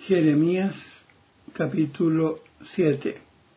Jeremías capítulo 7.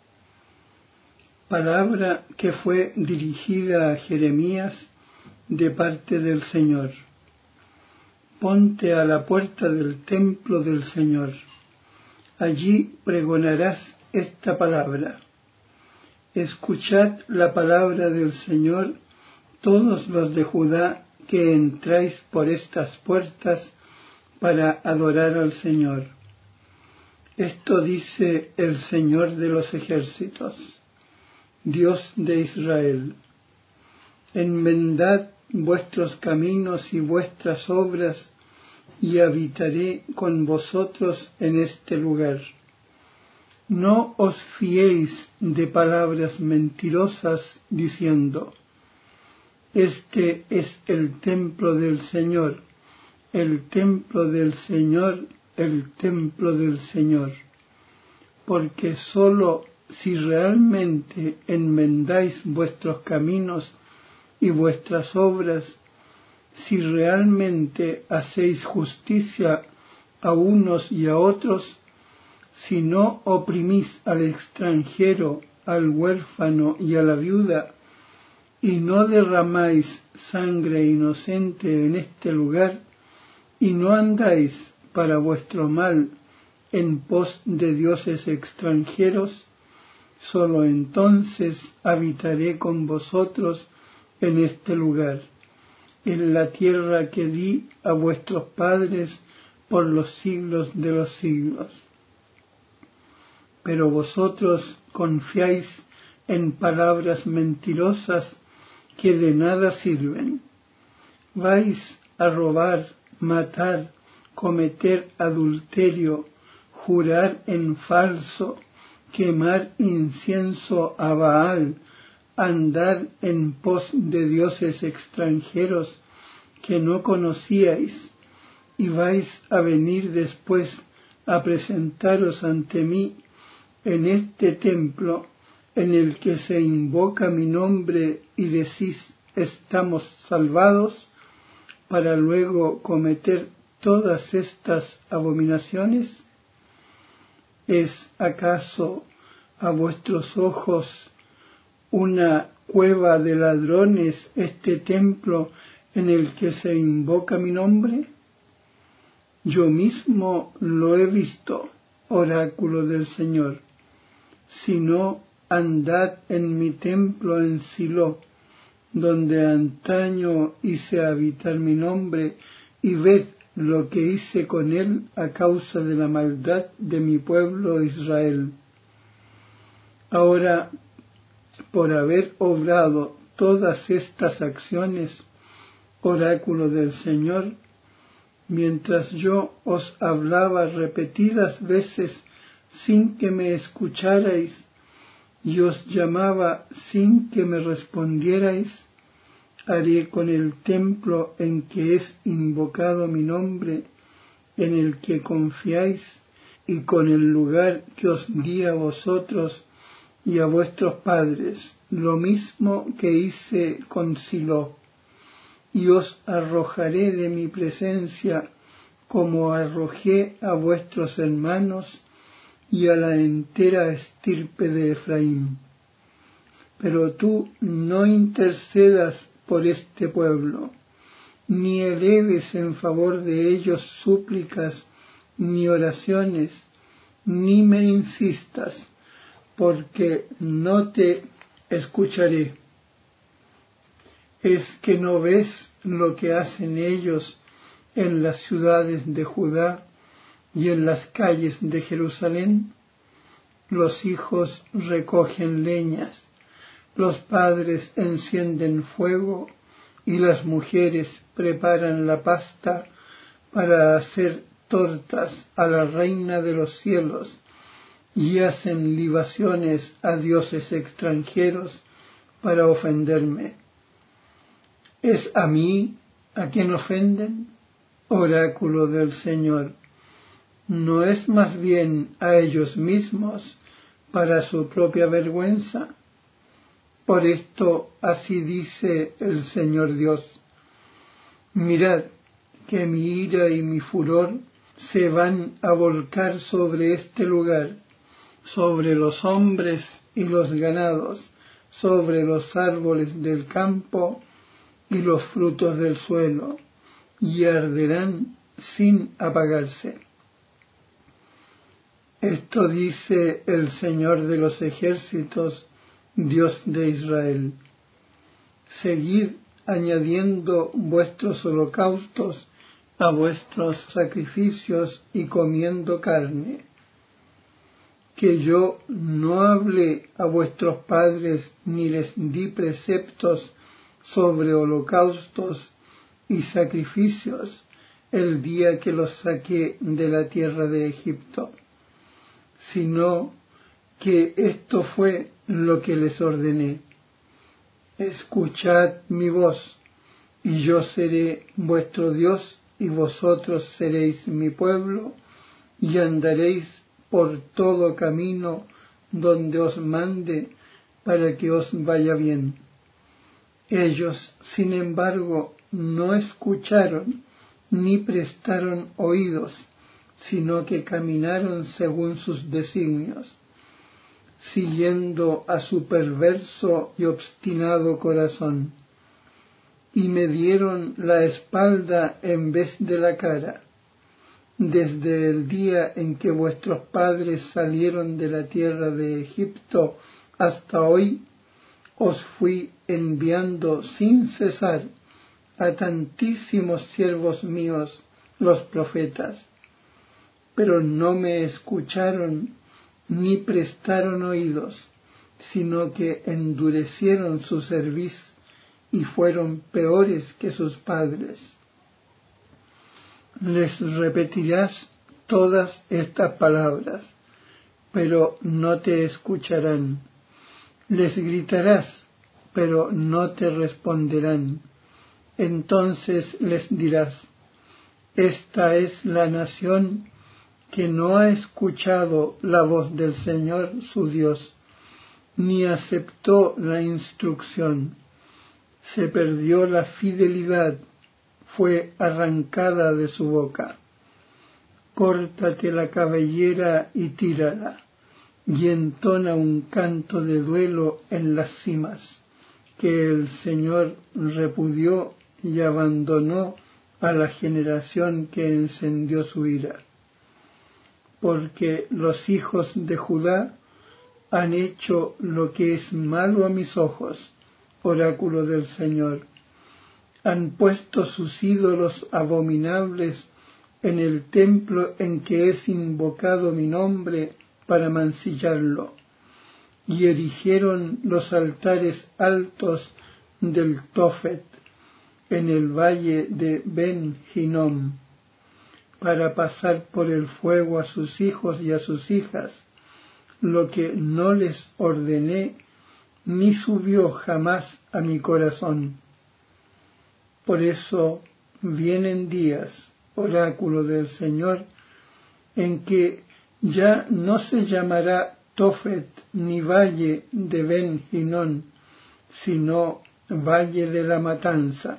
Palabra que fue dirigida a Jeremías de parte del Señor. Ponte a la puerta del templo del Señor. Allí pregonarás esta palabra. Escuchad la palabra del Señor, todos los de Judá que entráis por estas puertas para adorar al Señor. Esto dice el Señor de los ejércitos, Dios de Israel: enmendad vuestros caminos y vuestras obras, y habitaré con vosotros en este lugar. No os fiéis de palabras mentirosas diciendo: este es el templo del Señor, el templo del Señor, el templo del Señor. Porque sólo si realmente enmendáis vuestros caminos y vuestras obras, si realmente hacéis justicia a unos y a otros, si no oprimís al extranjero, al huérfano y a la viuda, y no derramáis sangre inocente en este lugar, y no andáis para vuestro mal en pos de dioses extranjeros, sólo entonces habitaré con vosotros en este lugar, en la tierra que di a vuestros padres por los siglos de los siglos. Pero vosotros confiáis en palabras mentirosas que de nada sirven. Vais a robar, matar, cometer adulterio, jurar en falso, quemar incienso a Baal, andar en pos de dioses extranjeros que no conocíais, y vais a venir después a presentaros ante mí en este templo en el que se invoca mi nombre y decís: estamos salvados, para luego cometer todas estas abominaciones. ¿Es acaso a vuestros ojos una cueva de ladrones este templo en el que se invoca mi nombre? Yo mismo lo he visto, oráculo del Señor. Si no, andad en mi templo en Silo, donde antaño hice habitar mi nombre, y ved lo que hice con él a causa de la maldad de mi pueblo Israel. Ahora, por haber obrado todas estas acciones, oráculo del Señor, mientras yo os hablaba repetidas veces sin que me escucharais, y os llamaba sin que me respondierais, haré con el templo en que es invocado mi nombre, en el que confiáis, y con el lugar que os di a vosotros y a vuestros padres, lo mismo que hice con Silo, y os arrojaré de mi presencia como arrojé a vuestros hermanos y a la entera estirpe de Efraín. Pero tú no intercedas por este pueblo, ni eleves en favor de ellos súplicas ni oraciones, ni me insistas, porque no te escucharé. ¿Es que no ves lo que hacen ellos en las ciudades de Judá y en las calles de Jerusalén? Los hijos recogen leñas, los padres encienden fuego, y las mujeres preparan la pasta para hacer tortas a la Reina de los cielos, y hacen libaciones a dioses extranjeros para ofenderme. ¿Es a mí a quien ofenden? Oráculo del Señor. ¿No es más bien a ellos mismos para su propia vergüenza? Por esto así dice el Señor Dios: mirad que mi ira y mi furor se van a volcar sobre este lugar, sobre los hombres y los ganados, sobre los árboles del campo y los frutos del suelo, y arderán sin apagarse. Esto dice el Señor de los ejércitos, Dios de Israel. Seguid añadiendo vuestros holocaustos a vuestros sacrificios y comiendo carne. Que yo no hablé a vuestros padres ni les di preceptos sobre holocaustos y sacrificios el día que los saqué de la tierra de Egipto, sino que esto fue lo que les ordené. Escuchad mi voz, y yo seré vuestro Dios, y vosotros seréis mi pueblo, y andaréis por todo camino donde os mande, para que os vaya bien. Ellos, sin embargo, no escucharon ni prestaron oídos, sino que caminaron según sus designios, siguiendo a su perverso y obstinado corazón, y me dieron la espalda en vez de la cara. Desde el día en que vuestros padres salieron de la tierra de Egipto hasta hoy, os fui enviando sin cesar a tantísimos siervos míos, los profetas, pero no me escucharon ni prestaron oídos, sino que endurecieron su cerviz y fueron peores que sus padres. Les repetirás todas estas palabras, pero no te escucharán. Les gritarás, pero no te responderán. Entonces les dirás: esta es la nación que no ha escuchado la voz del Señor su Dios, ni aceptó la instrucción. Se perdió la fidelidad, fue arrancada de su boca. Córtate la cabellera y tírala, y entona un canto de duelo en las cimas, que el Señor repudió y abandonó a la generación que encendió su ira. Porque los hijos de Judá han hecho lo que es malo a mis ojos, oráculo del Señor. Han puesto sus ídolos abominables en el templo en que es invocado mi nombre para mancillarlo, y erigieron los altares altos del Tofet en el valle de Ben Hinnom, para pasar por el fuego a sus hijos y a sus hijas, lo que no les ordené ni subió jamás a mi corazón. Por eso vienen días, oráculo del Señor, en que ya no se llamará Tofet ni valle de Ben Hinnom, sino valle de la matanza.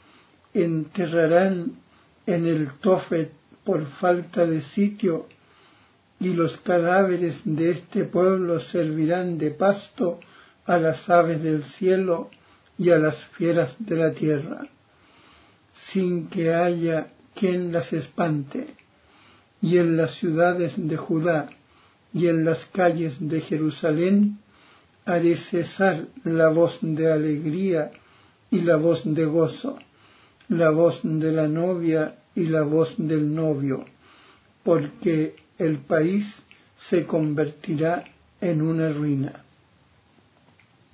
Enterrarán en el Tofet por falta de sitio, y los cadáveres de este pueblo servirán de pasto a las aves del cielo y a las fieras de la tierra, sin que haya quien las espante. Y en las ciudades de Judá y en las calles de Jerusalén haré cesar la voz de alegría y la voz de gozo, la voz de la novia y la voz del novio, porque el país se convertirá en una ruina.